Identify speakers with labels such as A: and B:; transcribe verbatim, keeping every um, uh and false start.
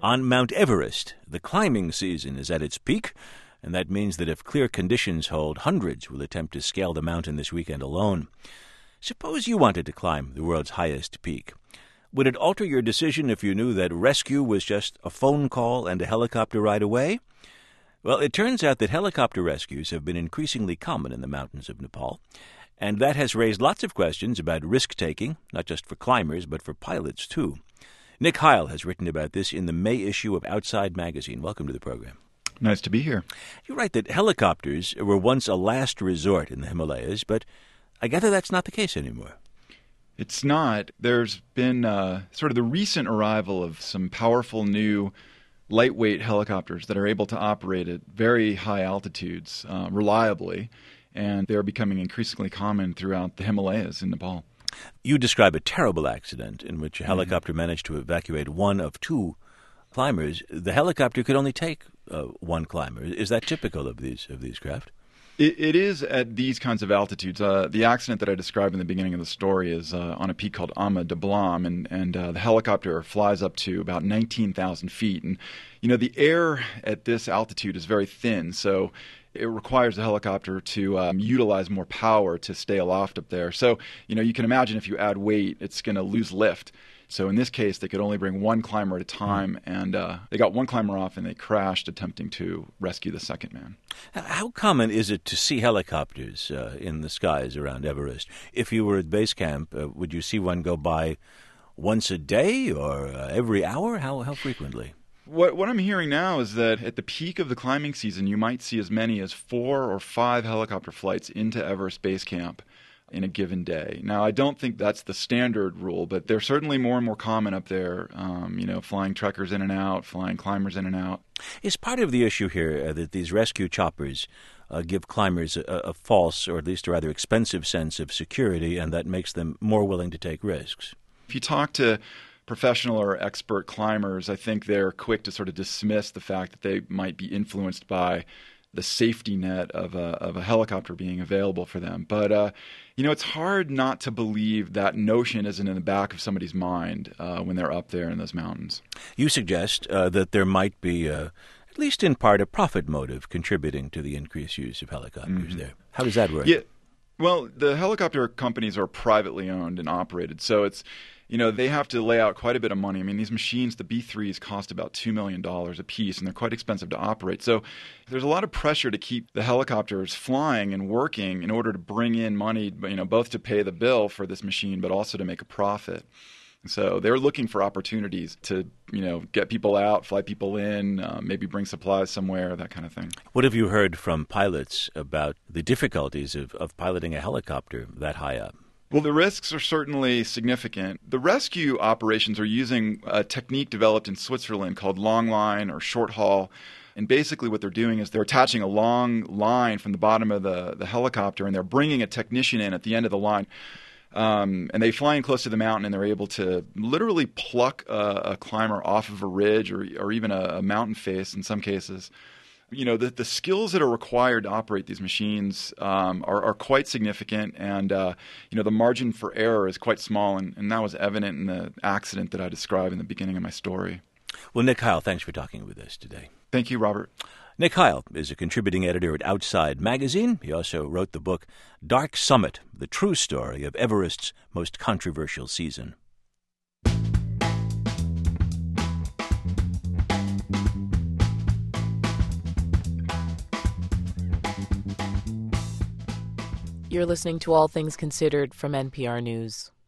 A: On Mount Everest, the climbing season is at its peak, and that means that if clear conditions hold, hundreds will attempt to scale the mountain this weekend alone. Suppose you wanted to climb the world's highest peak. Would it alter your decision if you knew that rescue was just a phone call and a helicopter ride away? Well, it turns out that helicopter rescues have been increasingly common in the mountains of Nepal, and that has raised lots of questions about risk-taking, not just for climbers, but for pilots, too. Nick Heil has written about this in the May issue of Outside Magazine. Welcome to the program.
B: Nice to be here.
A: You write that helicopters were once a last resort in the Himalayas, but I gather that's not the case anymore.
B: It's not. There's been uh, sort of the recent arrival of some powerful new lightweight helicopters that are able to operate at very high altitudes uh, reliably, and they're becoming increasingly common throughout the Himalayas in Nepal.
A: You describe a terrible accident in which a helicopter mm-hmm. managed to evacuate one of two climbers. The helicopter could only take uh, one climber. Is that typical of these of these craft?
B: It, it is at these kinds of altitudes. Uh, the accident that I described in the beginning of the story is uh, on a peak called Ama Dablam, and, and uh, the helicopter flies up to about nineteen thousand feet. And, you know, the air at this altitude is very thin, so it requires the helicopter to um, utilize more power to stay aloft up there. So, you know, you can imagine if you add weight, it's going to lose lift. So in this case, they could only bring one climber at a time, and uh, they got one climber off and they crashed attempting to rescue the second man.
A: How common is it to see helicopters uh, in the skies around Everest? If you were at base camp, uh, would you see one go by once a day or uh, every hour? How, how frequently?
B: What, what I'm hearing now is that at the peak of the climbing season, you might see as many as four or five helicopter flights into Everest Base Camp in a given day. Now, I don't think that's the standard rule, but they're certainly more and more common up there, um, you know, flying trekkers in and out, flying climbers in and out.
A: Is part of the issue here uh, that these rescue choppers uh, give climbers a, a false, or at least a rather expensive sense of security, and that makes them more willing to take risks?
B: If you talk to professional or expert climbers, I think they're quick to sort of dismiss the fact that they might be influenced by the safety net of a, of a helicopter being available for them. But, uh, you know, it's hard not to believe that notion isn't in the back of somebody's mind uh, when they're up there in those mountains.
A: You suggest uh, that there might be, uh, at least in part, a profit motive contributing to the increased use of helicopters mm-hmm. there. How does that work?
B: Yeah. Well, the helicopter companies are privately owned and operated, so it's, you know, they have to lay out quite a bit of money. I mean, these machines, the B threes, cost about two million dollars a piece, and they're quite expensive to operate. So there's a lot of pressure to keep the helicopters flying and working in order to bring in money, you know, both to pay the bill for this machine, but also to make a profit. So they're looking for opportunities to, you know, get people out, fly people in, uh, maybe bring supplies somewhere, that kind of thing.
A: What have you heard from pilots about the difficulties of, of piloting a helicopter that high up?
B: Well, the risks are certainly significant. The rescue operations are using a technique developed in Switzerland called long line or short haul. And basically what they're doing is they're attaching a long line from the bottom of the, the helicopter, and they're bringing a technician in at the end of the line. Um, and they fly in close to the mountain, and they're able to literally pluck a, a climber off of a ridge or, or even a, a mountain face in some cases. You know, the, the skills that are required to operate these machines um, are, are quite significant, and, uh, you know, the margin for error is quite small, and, and that was evident in the accident that I described in the beginning of my story.
A: Well, Nick Heil, thanks for talking with us today.
B: Thank you, Robert.
A: Nick Heil is a contributing editor at Outside Magazine. He also wrote the book Dark Summit, the true story of Everest's most controversial season.
C: You're listening to All Things Considered from N P R News.